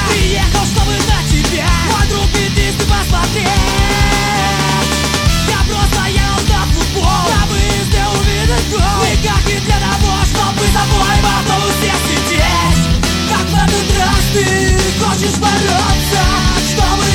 Приехал, чтобы на тебя, мой друг, бедисты посмотреть. Я просто ехал на футбол, на выезде увидеть гол. Никак не для того, чтобы с тобой в автобусе сидеть. Как в этот раз ты хочешь бороться, чтобы